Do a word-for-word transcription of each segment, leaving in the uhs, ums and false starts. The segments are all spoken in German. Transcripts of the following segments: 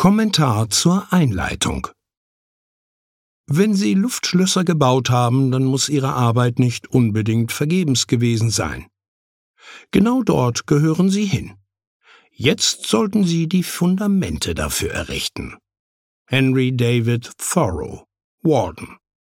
Kommentar zur Einleitung. Wenn Sie Luftschlösser gebaut haben, dann muss Ihre Arbeit nicht unbedingt vergebens gewesen sein. Genau dort gehören Sie hin. Jetzt sollten Sie die Fundamente dafür errichten. Henry David Thoreau, Walden.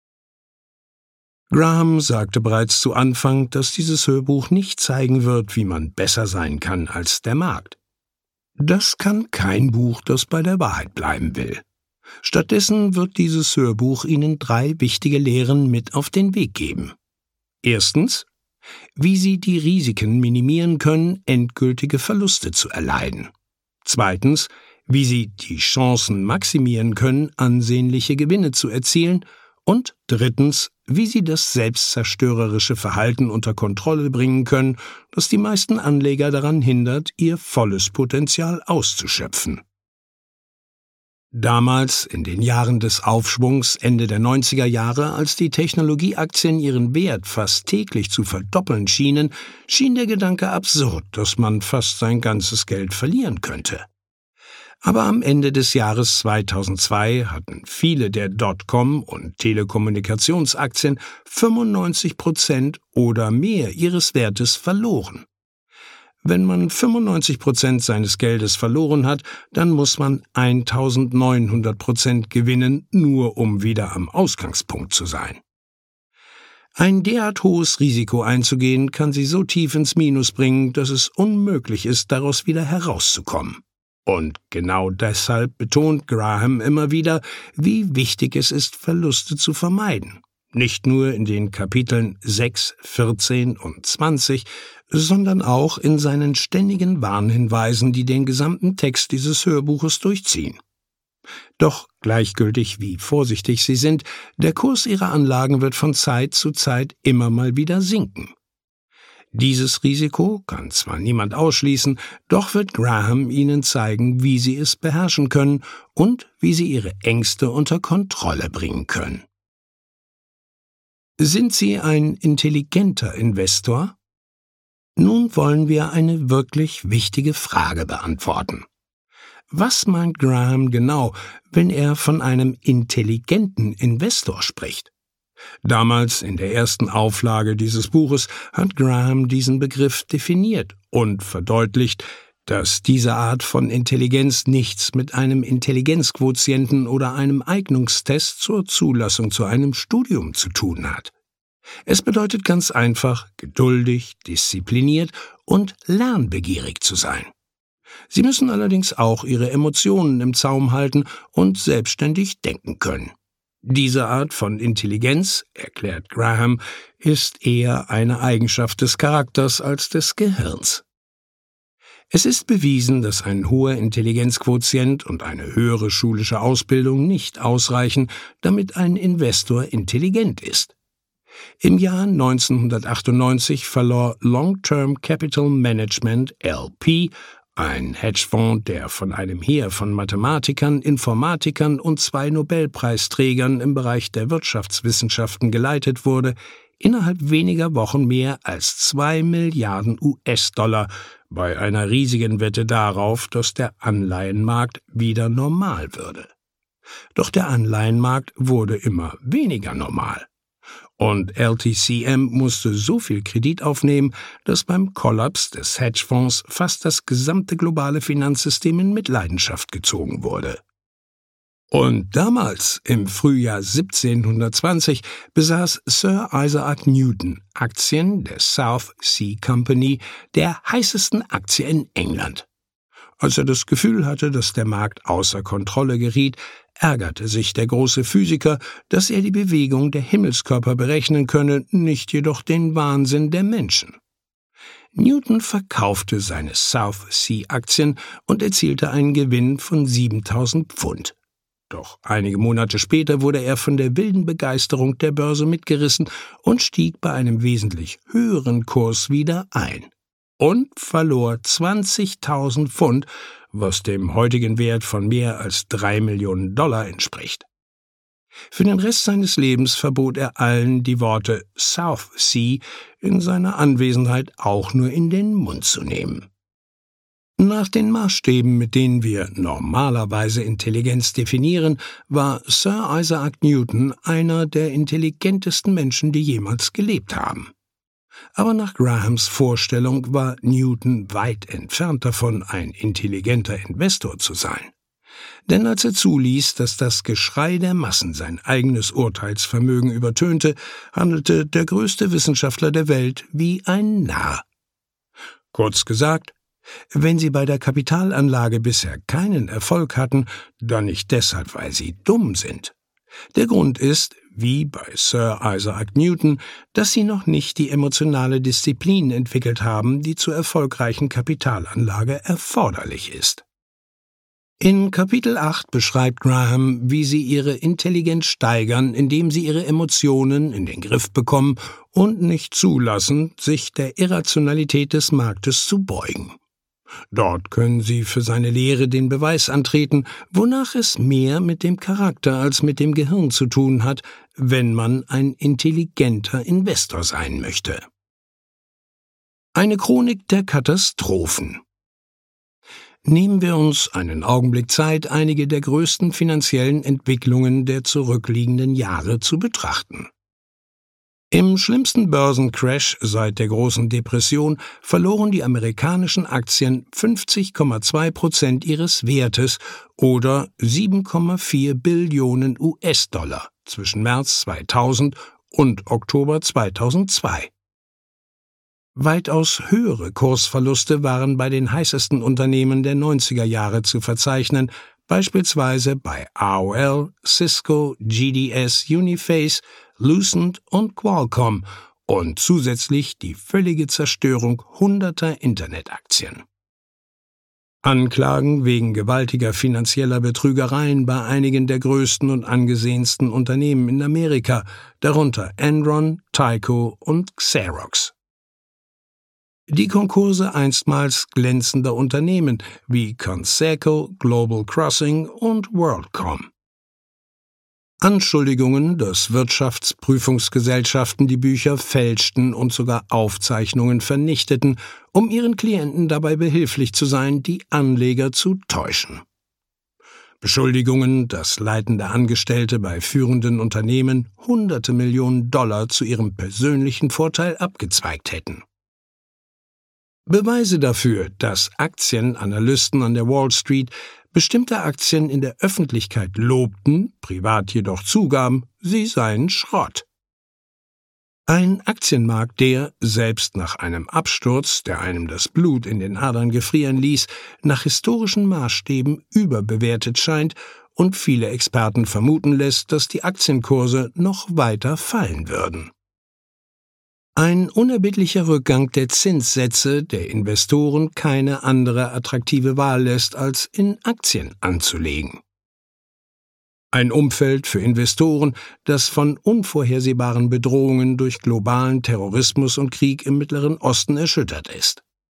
Graham sagte bereits zu Anfang, dass dieses Hörbuch nicht zeigen wird, wie man besser sein kann als der Markt. Das kann kein Buch, das bei der Wahrheit bleiben will. Stattdessen wird dieses Hörbuch Ihnen drei wichtige Lehren mit auf den Weg geben. Erstens, wie Sie die Risiken minimieren können, endgültige Verluste zu erleiden. Zweitens, wie Sie die Chancen maximieren können, ansehnliche Gewinne zu erzielen. Und drittens, wie Sie das selbstzerstörerische Verhalten unter Kontrolle bringen können, das die meisten Anleger daran hindert, ihr volles Potenzial auszuschöpfen. Damals, in den Jahren des Aufschwungs Ende der neunziger Jahre, als die Technologieaktien ihren Wert fast täglich zu verdoppeln schienen, schien der Gedanke absurd, dass man fast sein ganzes Geld verlieren könnte. Aber am Ende des Jahres zweitausendzwei hatten viele der Dotcom- und Telekommunikationsaktien fünfundneunzig Prozent oder mehr ihres Wertes verloren. Wenn man fünfundneunzig Prozent seines Geldes verloren hat, dann muss man eintausendneunhundert Prozent gewinnen, nur um wieder am Ausgangspunkt zu sein. Ein derart hohes Risiko einzugehen, kann Sie so tief ins Minus bringen, dass es unmöglich ist, daraus wieder herauszukommen. Und genau deshalb betont Graham immer wieder, wie wichtig es ist, Verluste zu vermeiden. Nicht nur in den Kapiteln sechs, vierzehn und zwanzig, sondern auch in seinen ständigen Warnhinweisen, die den gesamten Text dieses Hörbuches durchziehen. Doch gleichgültig wie vorsichtig Sie sind, der Kurs Ihrer Anlagen wird von Zeit zu Zeit immer mal wieder sinken. Dieses Risiko kann zwar niemand ausschließen, doch wird Graham Ihnen zeigen, wie Sie es beherrschen können und wie Sie Ihre Ängste unter Kontrolle bringen können. Sind Sie ein intelligenter Investor? Nun wollen wir eine wirklich wichtige Frage beantworten. Was meint Graham genau, wenn er von einem intelligenten Investor spricht? Damals, in der ersten Auflage dieses Buches, hat Graham diesen Begriff definiert und verdeutlicht, dass diese Art von Intelligenz nichts mit einem Intelligenzquotienten oder einem Eignungstest zur Zulassung zu einem Studium zu tun hat. Es bedeutet ganz einfach, geduldig, diszipliniert und lernbegierig zu sein. Sie müssen allerdings auch Ihre Emotionen im Zaum halten und selbstständig denken können. Diese Art von Intelligenz, erklärt Graham, ist eher eine Eigenschaft des Charakters als des Gehirns. Es ist bewiesen, dass ein hoher Intelligenzquotient und eine höhere schulische Ausbildung nicht ausreichen, damit ein Investor intelligent ist. Im Jahr neunzehnhundertachtundneunzig verlor Long-Term Capital Management L P, ein Hedgefonds, der von einem Heer von Mathematikern, Informatikern und zwei Nobelpreisträgern im Bereich der Wirtschaftswissenschaften geleitet wurde, innerhalb weniger Wochen mehr als zwei Milliarden U S-Dollar bei einer riesigen Wette darauf, dass der Anleihenmarkt wieder normal würde. Doch der Anleihenmarkt wurde immer weniger normal. Und L T C M musste so viel Kredit aufnehmen, dass beim Kollaps des Hedgefonds fast das gesamte globale Finanzsystem in Mitleidenschaft gezogen wurde. Und damals, im Frühjahr siebzehnhundertzwanzig, besaß Sir Isaac Newton Aktien der South Sea Company, der heißesten Aktie in England. Als er das Gefühl hatte, dass der Markt außer Kontrolle geriet, ärgerte sich der große Physiker, dass er die Bewegung der Himmelskörper berechnen könne, nicht jedoch den Wahnsinn der Menschen. Newton verkaufte seine South Sea Aktien und erzielte einen Gewinn von siebentausend Pfund. Doch einige Monate später wurde er von der wilden Begeisterung der Börse mitgerissen und stieg bei einem wesentlich höheren Kurs wieder ein. Und verlor zwanzigtausend Pfund, was dem heutigen Wert von mehr als drei Millionen Dollar entspricht. Für den Rest seines Lebens verbot er allen, die Worte South Sea in seiner Anwesenheit auch nur in den Mund zu nehmen. Nach den Maßstäben, mit denen wir normalerweise Intelligenz definieren, war Sir Isaac Newton einer der intelligentesten Menschen, die jemals gelebt haben. Aber nach Grahams Vorstellung war Newton weit entfernt davon, ein intelligenter Investor zu sein. Denn als er zuließ, dass das Geschrei der Massen sein eigenes Urteilsvermögen übertönte, handelte der größte Wissenschaftler der Welt wie ein Narr. Kurz gesagt, wenn Sie bei der Kapitalanlage bisher keinen Erfolg hatten, dann nicht deshalb, weil Sie dumm sind. Der Grund ist, wie bei Sir Isaac Newton, dass Sie noch nicht die emotionale Disziplin entwickelt haben, die zur erfolgreichen Kapitalanlage erforderlich ist. In Kapitel acht beschreibt Graham, wie Sie Ihre Intelligenz steigern, indem Sie Ihre Emotionen in den Griff bekommen und nicht zulassen, sich der Irrationalität des Marktes zu beugen. Dort können Sie für seine Lehre den Beweis antreten, wonach es mehr mit dem Charakter als mit dem Gehirn zu tun hat, wenn man ein intelligenter Investor sein möchte. Eine Chronik der Katastrophen. Nehmen wir uns einen Augenblick Zeit, einige der größten finanziellen Entwicklungen der zurückliegenden Jahre zu betrachten. Im schlimmsten Börsencrash seit der großen Depression verloren die amerikanischen Aktien fünfzig Komma zwei Prozent ihres Wertes oder sieben Komma vier Billionen U S-Dollar zwischen März zweitausend und Oktober zweitausendzwei. Weitaus höhere Kursverluste waren bei den heißesten Unternehmen der neunziger Jahre zu verzeichnen, beispielsweise bei A O L, Cisco, G D S, Uniface, Lucent und Qualcomm und zusätzlich die völlige Zerstörung hunderter Internetaktien. Anklagen wegen gewaltiger finanzieller Betrügereien bei einigen der größten und angesehensten Unternehmen in Amerika, darunter Enron, Tyco und Xerox. Die Konkurse einstmals glänzender Unternehmen wie Conseco, Global Crossing und WorldCom. Anschuldigungen, dass Wirtschaftsprüfungsgesellschaften die Bücher fälschten und sogar Aufzeichnungen vernichteten, um ihren Klienten dabei behilflich zu sein, die Anleger zu täuschen. Beschuldigungen, dass leitende Angestellte bei führenden Unternehmen hunderte Millionen Dollar zu ihrem persönlichen Vorteil abgezweigt hätten. Beweise dafür, dass Aktienanalysten an der Wall Street bestimmte Aktien in der Öffentlichkeit lobten, privat jedoch zugaben, sie seien Schrott. Ein Aktienmarkt, der, selbst nach einem Absturz, der einem das Blut in den Adern gefrieren ließ, nach historischen Maßstäben überbewertet scheint und viele Experten vermuten lässt, dass die Aktienkurse noch weiter fallen würden. Ein unerbittlicher Rückgang der Zinssätze der Investoren keine andere attraktive Wahl lässt, als in Aktien anzulegen. Ein Umfeld für Investoren, das von unvorhersehbaren Bedrohungen durch globalen Terrorismus und Krieg im Mittleren Osten erschüttert ist.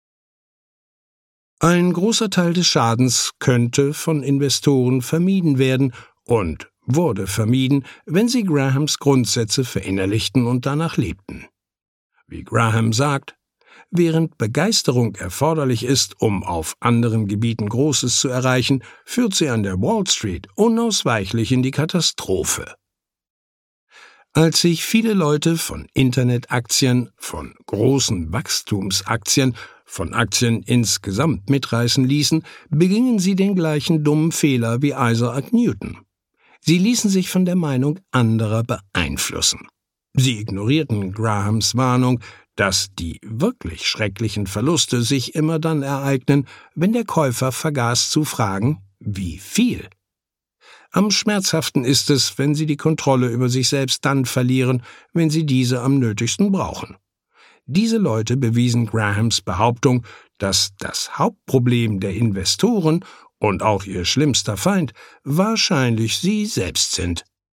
Ein großer Teil des Schadens könnte von Investoren vermieden werden und wurde vermieden, wenn sie Grahams Grundsätze verinnerlichten und danach lebten. Wie Graham sagt, während Begeisterung erforderlich ist, um auf anderen Gebieten Großes zu erreichen, führt sie an der Wall Street unausweichlich in die Katastrophe. Als sich viele Leute von Internetaktien, von großen Wachstumsaktien, von Aktien insgesamt mitreißen ließen, begingen sie den gleichen dummen Fehler wie Isaac Newton. Sie ließen sich von der Meinung anderer beeinflussen. Sie ignorierten Grahams Warnung, dass die wirklich schrecklichen Verluste sich immer dann ereignen, wenn der Käufer vergaß zu fragen, wie viel. Am schmerzhaften ist es, wenn sie die Kontrolle über sich selbst dann verlieren, wenn sie diese am nötigsten brauchen. Diese Leute bewiesen Grahams Behauptung, dass das Hauptproblem der Investoren und auch ihr schlimmster Feind wahrscheinlich sie selbst sind.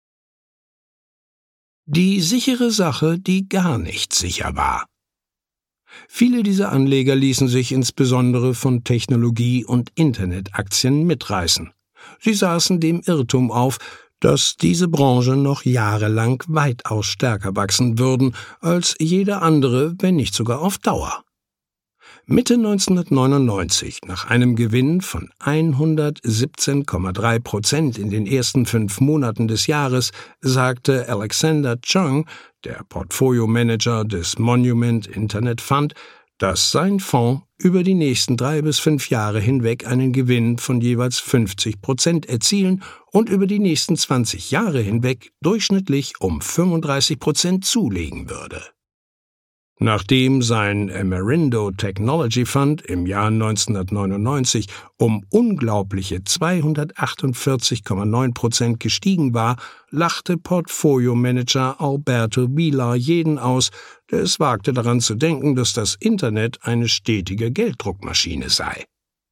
Die sichere Sache, die gar nicht sicher war. Viele dieser Anleger ließen sich insbesondere von Technologie- und Internetaktien mitreißen. Sie saßen dem Irrtum auf, dass diese Branche noch jahrelang weitaus stärker wachsen würden als jede andere, wenn nicht sogar auf Dauer. Mitte neunzehnhundertneunundneunzig, nach einem Gewinn von hundertsiebzehn Komma drei Prozent in den ersten fünf Monaten des Jahres, sagte Alexander Chung, der Portfolio-Manager des Monument Internet Fund, dass sein Fonds über die nächsten drei bis fünf Jahre hinweg einen Gewinn von jeweils fünfzig Prozent erzielen und über die nächsten zwanzig Jahre hinweg durchschnittlich um fünfunddreißig Prozent zulegen würde. Nachdem sein Amerindo Technology Fund im Jahr neunzehnhundertneunundneunzig um unglaubliche zweihundertachtundvierzig Komma neun Prozent gestiegen war, lachte Portfolio-Manager Alberto Villa jeden aus, der es wagte daran zu denken, dass das Internet eine stetige Gelddruckmaschine sei.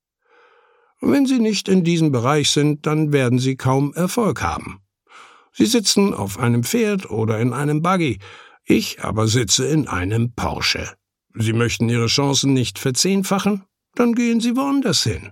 Wenn Sie nicht in diesem Bereich sind, dann werden Sie kaum Erfolg haben. Sie sitzen auf einem Pferd oder in einem Buggy, ich aber sitze in einem Porsche. Sie möchten Ihre Chancen nicht verzehnfachen? Dann gehen Sie woanders hin.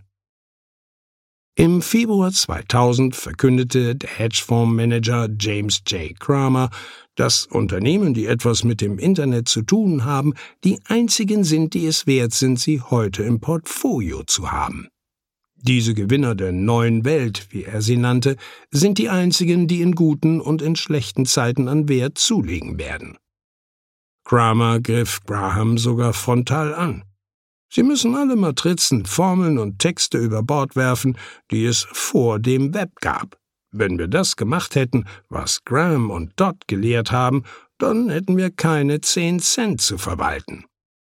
Im Februar zweitausend verkündete der Hedgefondsmanager James J. Cramer, dass Unternehmen, die etwas mit dem Internet zu tun haben, die einzigen sind, die es wert sind, sie heute im Portfolio zu haben. Diese Gewinner der neuen Welt, wie er sie nannte, sind die einzigen, die in guten und in schlechten Zeiten an Wert zulegen werden. Cramer griff Graham sogar frontal an. Sie müssen alle Matrizen, Formeln und Texte über Bord werfen, die es vor dem Web gab. Wenn wir das gemacht hätten, was Graham und Dodd gelehrt haben, dann hätten wir keine zehn Cent zu verwalten.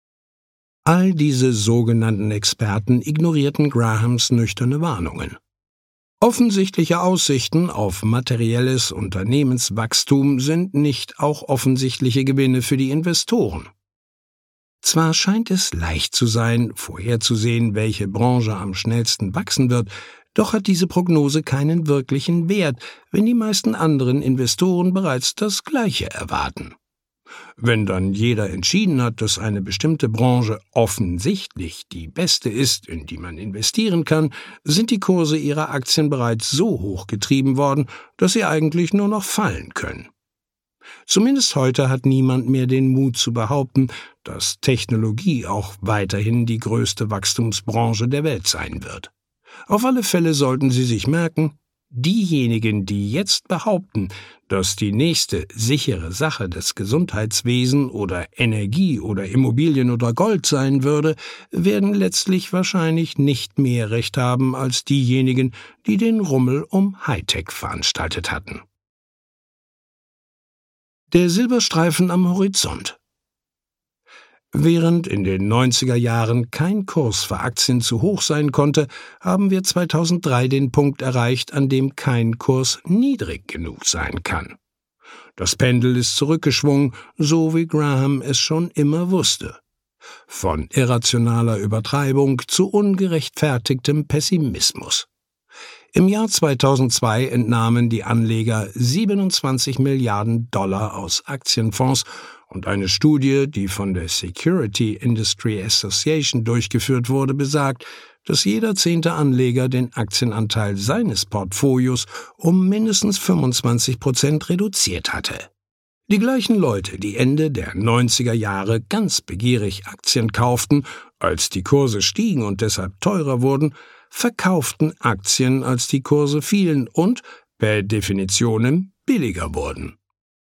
All diese sogenannten Experten ignorierten Grahams nüchterne Warnungen. Offensichtliche Aussichten auf materielles Unternehmenswachstum sind nicht auch offensichtliche Gewinne für die Investoren. Zwar scheint es leicht zu sein, vorherzusehen, welche Branche am schnellsten wachsen wird, doch hat diese Prognose keinen wirklichen Wert, wenn die meisten anderen Investoren bereits das Gleiche erwarten. Wenn dann jeder entschieden hat, dass eine bestimmte Branche offensichtlich die beste ist, in die man investieren kann, sind die Kurse ihrer Aktien bereits so hoch getrieben worden, dass sie eigentlich nur noch fallen können. Zumindest heute hat niemand mehr den Mut zu behaupten, dass Technologie auch weiterhin die größte Wachstumsbranche der Welt sein wird. Auf alle Fälle sollten Sie sich merken, diejenigen, die jetzt behaupten, dass die nächste sichere Sache das Gesundheitswesen oder Energie oder Immobilien oder Gold sein würde, werden letztlich wahrscheinlich nicht mehr Recht haben als diejenigen, die den Rummel um Hightech veranstaltet hatten. Der Silberstreifen am Horizont. Während in den neunziger Jahren kein Kurs für Aktien zu hoch sein konnte, haben wir zweitausenddrei den Punkt erreicht, an dem kein Kurs niedrig genug sein kann. Das Pendel ist zurückgeschwungen, so wie Graham es schon immer wusste. Von irrationaler Übertreibung zu ungerechtfertigtem Pessimismus. Im Jahr zweitausendzwei entnahmen die Anleger siebenundzwanzig Milliarden Dollar aus Aktienfonds und eine Studie, die von der Security Industry Association durchgeführt wurde, besagt, dass jeder zehnte Anleger den Aktienanteil seines Portfolios um mindestens fünfundzwanzig Prozent reduziert hatte. Die gleichen Leute, die Ende der neunziger Jahre ganz begierig Aktien kauften, als die Kurse stiegen und deshalb teurer wurden, verkauften Aktien, als die Kurse fielen und, per Definition, billiger wurden.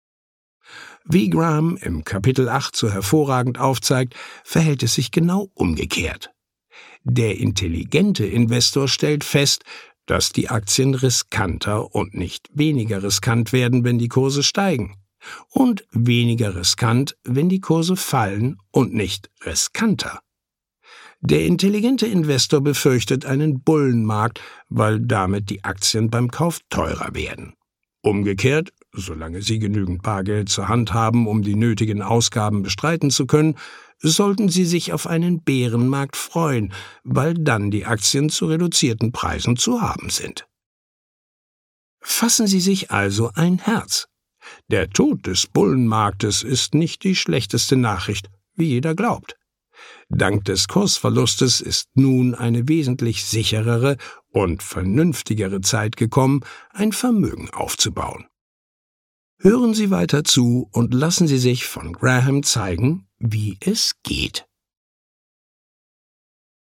Wie Graham im Kapitel acht so hervorragend aufzeigt, verhält es sich genau umgekehrt. Der intelligente Investor stellt fest, dass die Aktien riskanter und nicht weniger riskant werden, wenn die Kurse steigen, und weniger riskant, wenn die Kurse fallen und nicht riskanter. Der intelligente Investor befürchtet einen Bullenmarkt, weil damit die Aktien beim Kauf teurer werden. Umgekehrt, solange Sie genügend Bargeld zur Hand haben, um die nötigen Ausgaben bestreiten zu können, sollten Sie sich auf einen Bärenmarkt freuen, weil dann die Aktien zu reduzierten Preisen zu haben sind. Fassen Sie sich also ein Herz. Der Tod des Bullenmarktes ist nicht die schlechteste Nachricht, wie jeder glaubt. Dank des Kursverlustes ist nun eine wesentlich sicherere und vernünftigere Zeit gekommen, ein Vermögen aufzubauen. Hören Sie weiter zu und lassen Sie sich von Graham zeigen, wie es geht.